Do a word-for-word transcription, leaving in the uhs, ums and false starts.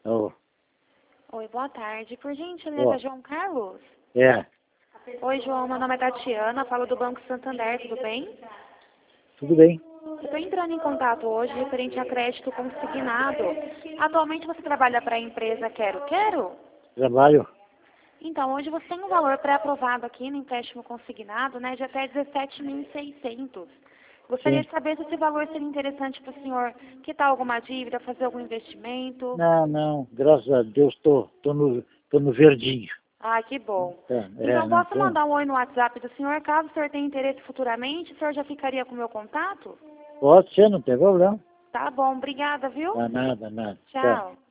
Oh, Oi, boa tarde. Por gentileza, Ó. João Carlos? é, Oi, João. Meu nome é Tatiana, falo do Banco Santander, tudo bem? tudo bem. Estou entrando em contato hoje referente a crédito consignado. Atualmente você trabalha para a empresa Quero Quero? Trabalho. Então, hoje você tem um valor pré-aprovado aqui no empréstimo consignado, né, de até dezessete mil e seiscentos. Gostaria Sim. de saber se esse valor seria interessante para o senhor quitar alguma dívida, fazer algum investimento. Não, não, graças a Deus tô, tô, no, tô no verdinho. Ah, que bom. É, é, Então, não posso tô. mandar um oi no WhatsApp do senhor, caso o senhor tenha interesse futuramente, o senhor já ficaria com o meu contato? Pode ser, não tem problema. Tá bom, obrigada, viu? Não, nada, nada. Tchau. Tchau.